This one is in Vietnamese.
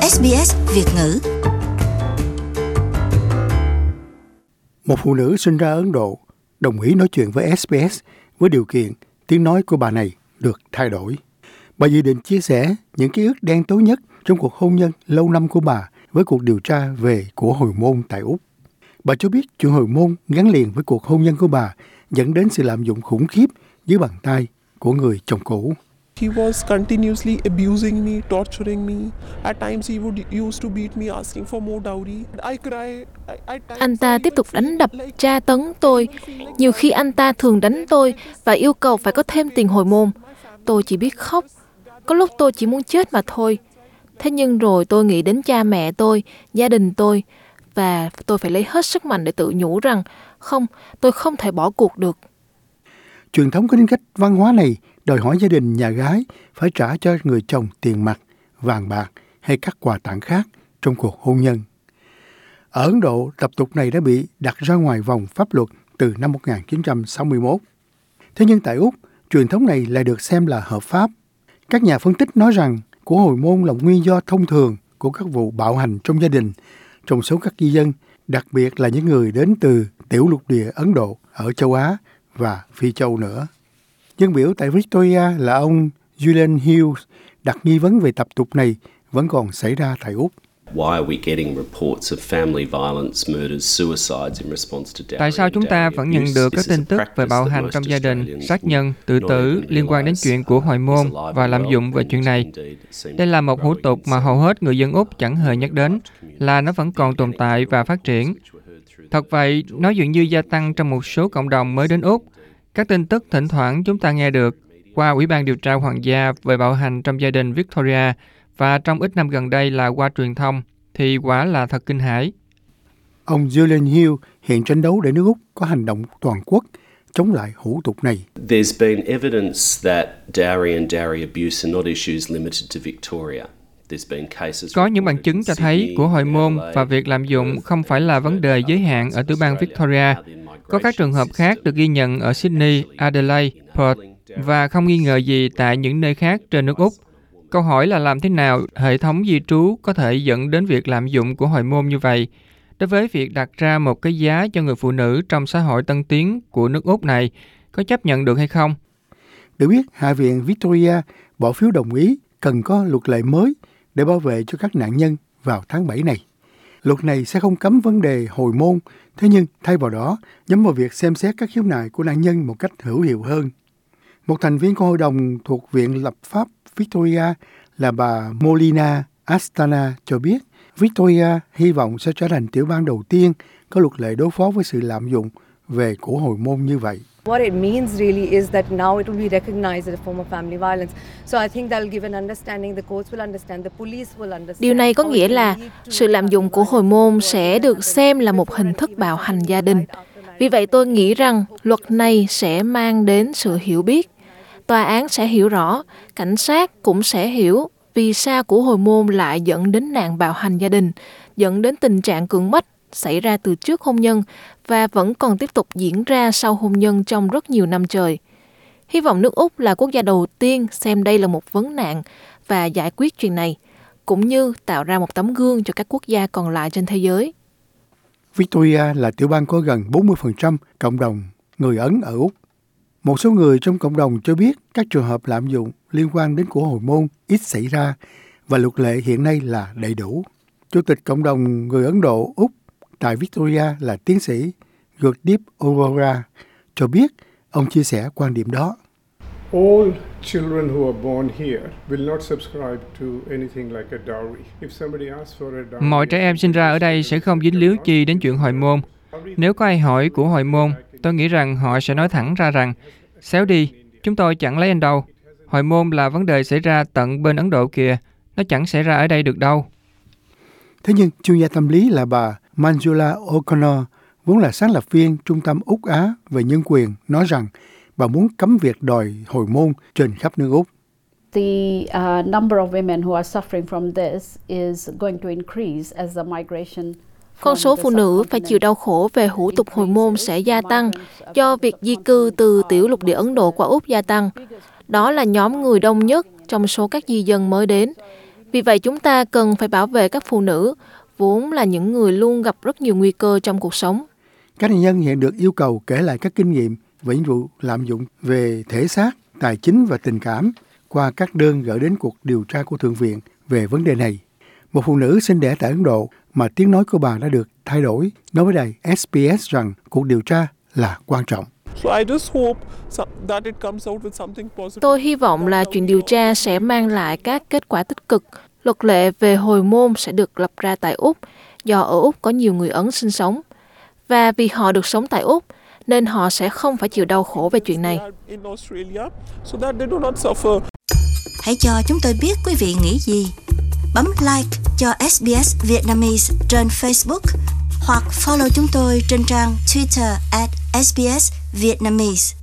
SBS Việt ngữ. Một phụ nữ sinh ra Ấn Độ đồng ý nói chuyện với SBS với điều kiện tiếng nói của bà này được thay đổi. Bà dự định chia sẻ những ký ức đen tối nhất trong cuộc hôn nhân lâu năm của bà với cuộc điều tra về của hồi môn tại Úc. Bà cho biết chuyện hồi môn gắn liền với cuộc hôn nhân của bà dẫn đến sự lạm dụng khủng khiếp dưới bàn tay của người chồng cũ. He was continuously abusing me, torturing me. At times he would used to beat me, asking for more dowry. I cry. Anh ta tiếp tục đánh đập, tra tấn tôi. Nhiều khi anh ta thường đánh tôi và yêu cầu phải có thêm tiền hồi môn. Tôi chỉ biết khóc. Có lúc tôi chỉ muốn chết mà thôi. Thế nhưng rồi tôi nghĩ đến cha mẹ tôi, gia đình tôi, và tôi phải lấy hết sức mạnh để tự nhủ rằng không, tôi không thể bỏ cuộc được. Truyền thống có tính cách văn hóa này đòi hỏi gia đình nhà gái phải trả cho người chồng tiền mặt, vàng bạc hay các quà tặng khác trong cuộc hôn nhân. Ở Ấn Độ, tập tục này đã bị đặt ra ngoài vòng pháp luật từ năm 1961. Thế nhưng tại Úc, truyền thống này lại được xem là hợp pháp. Các nhà phân tích nói rằng của hồi môn là nguyên do thông thường của các vụ bạo hành trong gia đình trong số các di dân, đặc biệt là những người đến từ tiểu lục địa Ấn Độ ở châu Á và Phi châu nữa. Dân biểu tại Victoria là ông Julian Hughes đặt nghi vấn về tập tục này vẫn còn xảy ra tại Úc. Tại sao chúng ta vẫn nhận được các tin tức về bạo hành trong gia đình, sát nhân, tự tử liên quan đến chuyện của hồi môn và lạm dụng về chuyện này? Đây là một hủ tục mà hầu hết người dân Úc chẳng hề nhắc đến, là nó vẫn còn tồn tại và phát triển. Thật vậy, nó dường như gia tăng trong một số cộng đồng mới đến Úc. Các tin tức thỉnh thoảng chúng ta nghe được qua Ủy ban điều tra hoàng gia về bạo hành trong gia đình Victoria và trong ít năm gần đây là qua truyền thông, thì quả là thật kinh hãi. Ông Julian Hill hiện tranh đấu để nước Úc có hành động toàn quốc chống lại hủ tục này. There's been evidence that dowry and dowry abuse are not issues limited to Victoria. Có những bằng chứng cho thấy của hồi môn và việc lạm dụng không phải là vấn đề giới hạn ở tiểu bang Victoria. Có các trường hợp khác được ghi nhận ở Sydney, Adelaide, Perth và không nghi ngờ gì tại những nơi khác trên nước Úc. Câu hỏi là làm thế nào hệ thống di trú có thể dẫn đến việc lạm dụng của hồi môn như vậy? Đối với việc đặt ra một cái giá cho người phụ nữ trong xã hội tân tiến của nước Úc này, có chấp nhận được hay không? Được biết, Hạ viện Victoria bỏ phiếu đồng ý cần có luật lệ mới để bảo vệ cho các nạn nhân vào tháng 7 này. Luật này sẽ không cấm vấn đề hồi môn, thế nhưng thay vào đó nhắm vào việc xem xét các khiếu nại của nạn nhân một cách hữu hiệu hơn. Một thành viên của hội đồng thuộc Viện Lập pháp Victoria là bà Molina Astana cho biết Victoria hy vọng sẽ trở thành tiểu bang đầu tiên có luật lệ đối phó với sự lạm dụng về của hồi môn như vậy. What it means really is that now it will be recognized as a form of family violence. So I think that'll give an understanding, the courts will understand, the police will understand. Điều này có nghĩa là sự lạm dụng của hồi môn sẽ được xem là một hình thức bạo hành gia đình. Vì vậy tôi nghĩ rằng luật này sẽ mang đến sự hiểu biết. Tòa án sẽ hiểu rõ, cảnh sát cũng sẽ hiểu vì sao của hồi môn lại dẫn đến nạn bạo hành gia đình, dẫn đến tình trạng cưỡng bách xảy ra từ trước hôn nhân và vẫn còn tiếp tục diễn ra sau hôn nhân trong rất nhiều năm trời. Hy vọng nước Úc là quốc gia đầu tiên xem đây là một vấn nạn và giải quyết chuyện này, cũng như tạo ra một tấm gương cho các quốc gia còn lại trên thế giới. Victoria là tiểu bang có gần 40% cộng đồng người Ấn ở Úc. Một số người trong cộng đồng cho biết các trường hợp lạm dụng liên quan đến của hồi môn ít xảy ra và luật lệ hiện nay là đầy đủ. Chủ tịch cộng đồng người Ấn Độ Úc tại Victoria là tiến sĩ Gurdeep Arora cho biết ông chia sẻ quan điểm đó. All children who are born here will not subscribe to anything like a dowry. If somebody asks for a dowry, mọi trẻ em sinh ra ở đây sẽ không dính líu chi đến chuyện hồi môn. Nếu có ai hỏi của hồi môn, tôi nghĩ rằng họ sẽ nói thẳng ra rằng xéo đi, chúng tôi chẳng lấy anh đâu. Hồi môn là vấn đề xảy ra tận bên Ấn Độ kìa, nó chẳng xảy ra ở đây được đâu. Thế nhưng chuyên gia tâm lý là bà Manjula O'Connor, vốn là sáng lập viên Trung tâm Úc Á về nhân quyền, nói rằng bà muốn cấm việc đòi hồi môn trên khắp nước Úc. The number of women who are suffering from this is going to increase as the migration. Con số phụ nữ phải chịu đau khổ về hủ tục hồi môn sẽ gia tăng do việc di cư từ tiểu lục địa Ấn Độ qua Úc gia tăng. Đó là nhóm người đông nhất trong số các di dân mới đến. Vì vậy chúng ta cần phải bảo vệ các phụ nữ, vốn là những người luôn gặp rất nhiều nguy cơ trong cuộc sống. Các nạn nhân hiện được yêu cầu kể lại các kinh nghiệm về những vụ lạm dụng về thể xác, tài chính và tình cảm qua các đơn gửi đến cuộc điều tra của Thượng viện về vấn đề này. Một phụ nữ sinh đẻ tại Ấn Độ mà tiếng nói của bà đã được thay đổi nói với đài SBS rằng cuộc điều tra là quan trọng. Tôi hy vọng là chuyện điều tra sẽ mang lại các kết quả tích cực. Luật lệ về hồi môn sẽ được lập ra tại Úc, do ở Úc có nhiều người Ấn sinh sống. Và vì họ được sống tại Úc, nên họ sẽ không phải chịu đau khổ về chuyện này. Hãy cho chúng tôi biết quý vị nghĩ gì. Bấm like cho SBS Vietnamese trên Facebook hoặc follow chúng tôi trên trang Twitter @SBS Vietnamese.